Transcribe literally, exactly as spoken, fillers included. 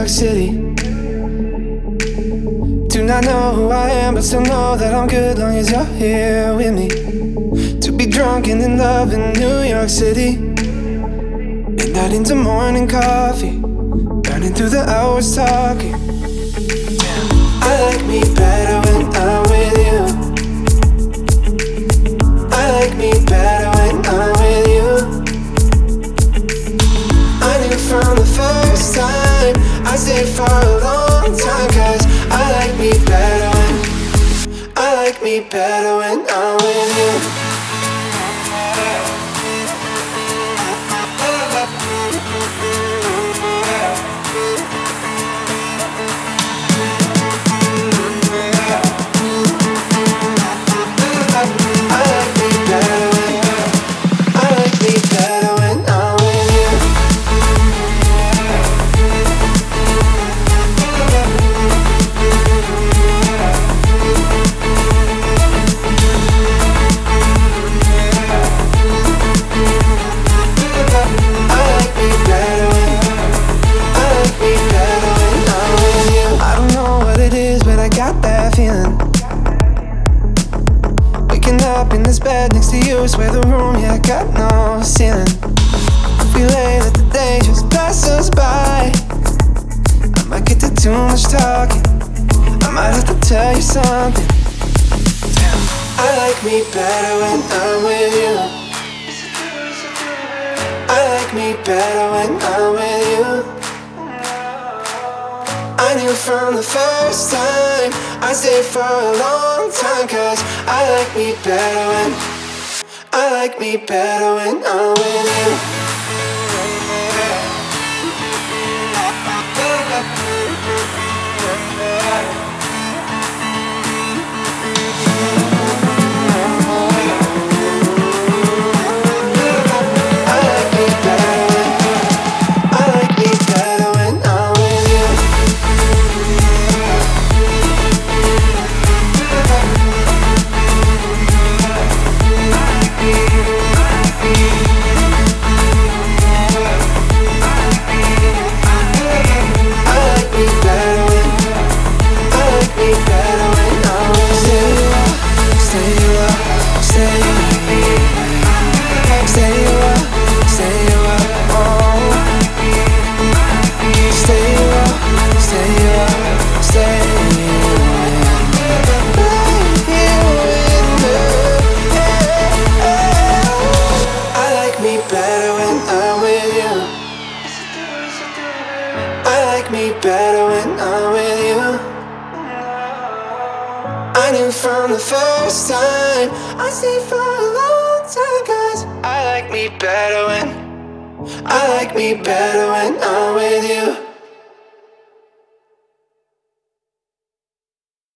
York City. Do not know who I am, but still know that I'm good long as you're here with me. To be drunk and in love in New York City. Midnight into morning coffee, burning through the hours talking. I like me better when I'm with you. I like me better when I'm with you. I knew from the first time I stayed for a long time, cause I like me better when I like me better when I'm with you. Waking up in this bed next to you, swear the room, yeah, I got no ceiling. We lay that the day just passes us by. I might get to too much talking, I might have to tell you something. Damn. I like me better when I'm with you. I like me better when I'm with you. I knew from the first time I stayed for a long time, cause I like me better when I like me better when I'm with you. Me better when I'm with you. I knew from the first time I stayed for a long time, cause I like me better when I like me better when I'm with you.